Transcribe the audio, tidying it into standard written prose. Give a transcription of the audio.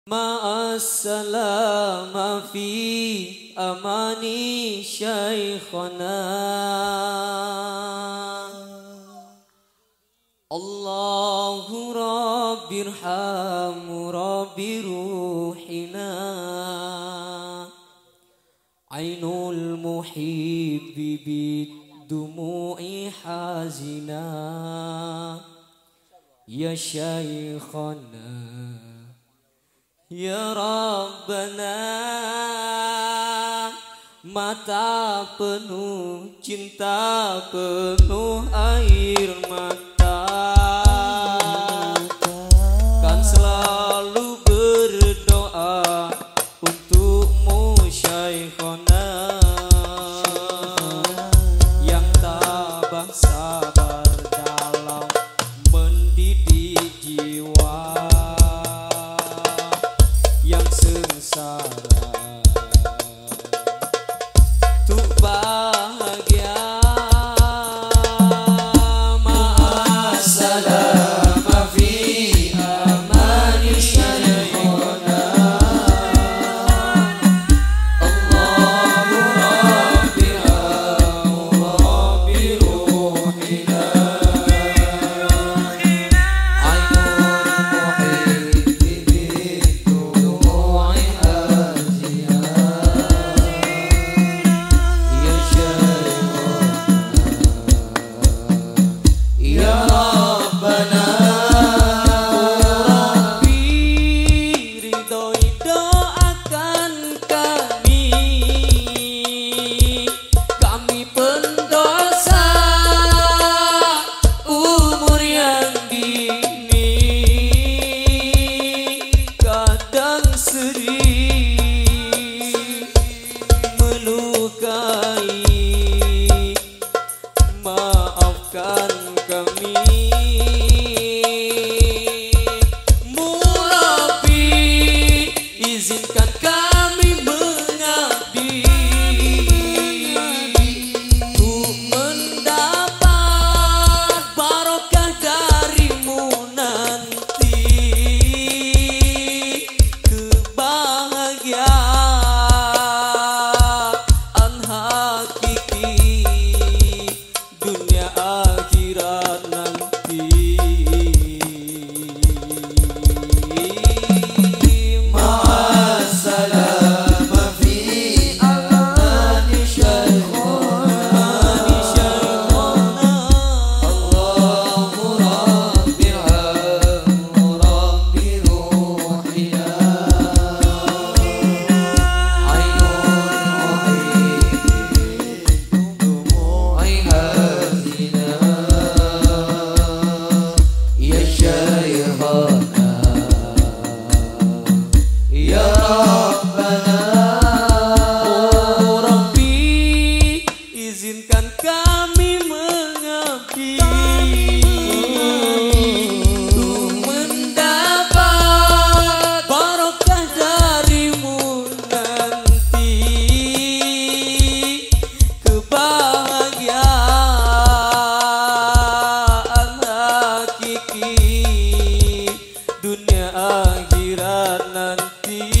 Ma'assalama fi amani syaikhana. Allahu rabbirhamu rabbi ruhina. Ainul muhibbi bidumu'i hazina. Ya syaikhana, ya Rabbana. Mata penuh cinta, penuh air mata, kan selalu berdoa untukmu Syaikhona, yang tabah sabar dalam mendidik jiwa yang sengsara. Untuk bahagia, ma'assalama fi amani syaikhona. Allahu rabbirhamu rabbi ruhina. Ainul muhibbi bidumu'i hazina. Ya Rabbana, Rabbi ridhoi doakan kami, kami pendosa umur yang dini, kadang sedih melukai. Maafkan kami, Murabbi, izinkan kami mengabdi untuk mendapat barokah darimu nanti, kebahagiaan hakiki dunia akhirat nanti. Ma'assalama fi amani syaikhona. Allahu rabbirhamu rabbi ruhina. Ainul muhibbi bidumu'i hazina. Ya syaikhana, ya Rabbana. Oh Rabbi, izinkan kami mengabdi untuk mendapat barokah darimu nanti, kebahagiaan hakiki dunia akhirat nanti.